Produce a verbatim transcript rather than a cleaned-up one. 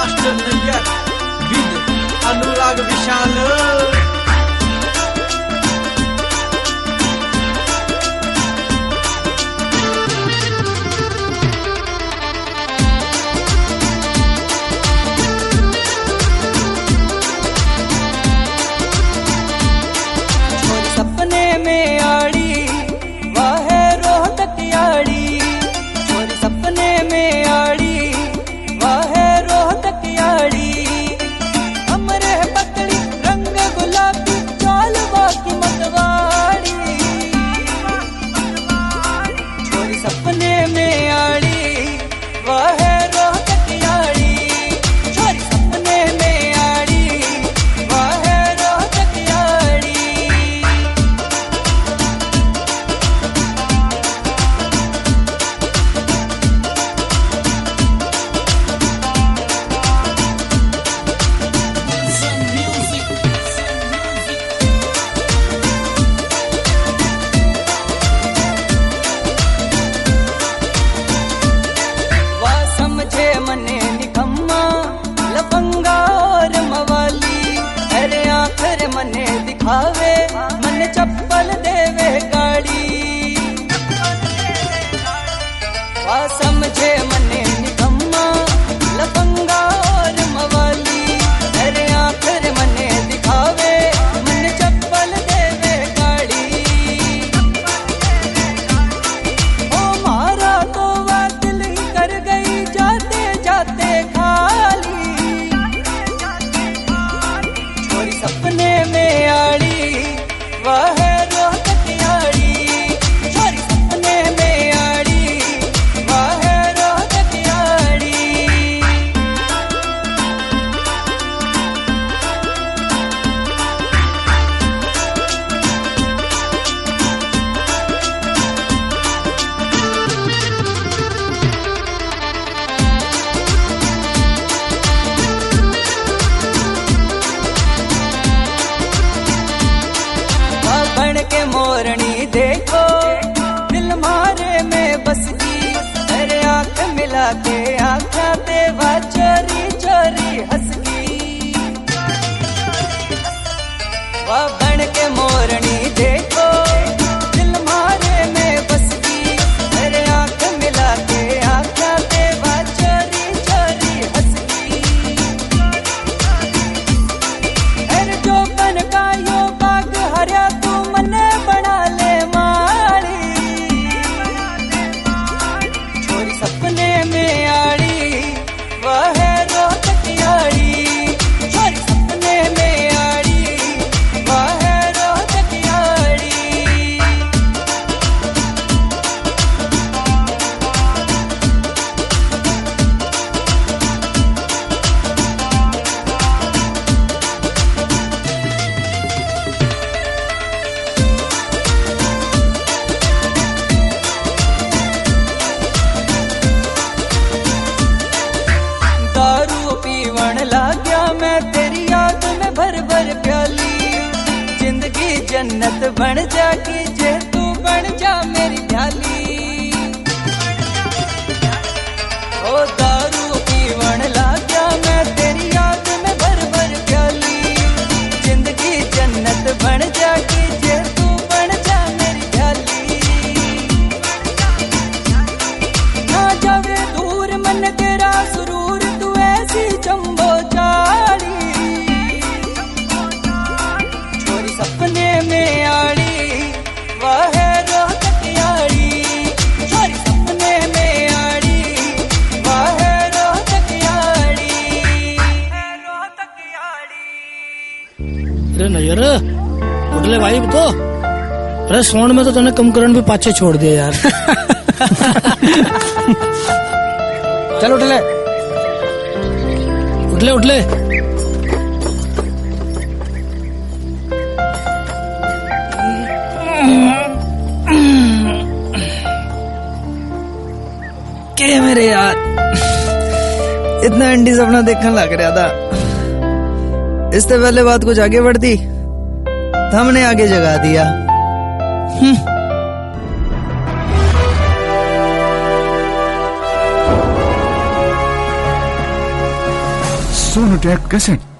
Master Nayyar with Anurag Vishal. सपने में आड़ी वाह रोहतक याड़ी, छोरी सपने में आड़ी वाह रोहतक याड़ी। हमरे पतली रंग गुलाबी चाल बाकी मतवाड़ी, छोरी सपने में आड़ी वाह रोहतक याड़ी, छोरी सपने में आड़ी वाह रोहतक याड़ी। मने निकम्मा लफंगा और मवाली, अरे आखिर मने दिखावे मन चप्पल देवे गाड़ी। वा समझे मने निकम्मा लफंगा और मवाली, अरे आखिर मने दिखावे मन चप्पल देवे गाड़ी। ओ मारा तो वा दिल ही कर गई जाते जाते खाली, छोरी सपने में आड़ी वाह रोहतक याड़ी, छोरी सपने में आड़ी वाह रोहतक याड़ी। बन के मोरनी देखो दिल मारे में बस की, अरे आंख मिला के आँखा देवा चोरी चोरी हंस की। वह बन के मोरनी देखो दिल मारे में बस की, अरे आंख मिला के आँखा देवा चोरी चोरी हंस की। अरे जो बन का यो बाग हरिया तू मने बना ले माड़ी, छोरी सपने में आड़ी वाह रोहतक याड़ी, छोरी सपने में आड़ी वाह रोहतक याड़ी। दारू पीवण लाग्या मैं तेरी याद में भर भर प्याली, जिंदगी जन्नत बन जागी जे तू बन जा मेरी प्याली। ओ दारू पीवण लाग्या मैं तेरी याद में भर भर प्याली, जिंदगी जन्नत बन जागी जे तू बन जा मेरी प्याली। ना जावे दूर मन तेरा सुरूर तू ऐसी चंबो चाड़ी, छोरी सपने में आड़ी वाह रोहतक याड़ी, छोरी सपने में आड़ी वाह रोहतक याड़ी रोहतक याड़ी। अरे नैयर उठले भाई तो, अरे सोन में तो तूने कुंभकर्ण भी पाछे छोड़ दिया यार। चल उठले उठले उठले। के मेरे यार इतना अंडी सपना देखने लग रहा था, इससे पहले बात कुछ आगे बढ़ती हमने आगे जगा दिया। सोनू टैक कैसे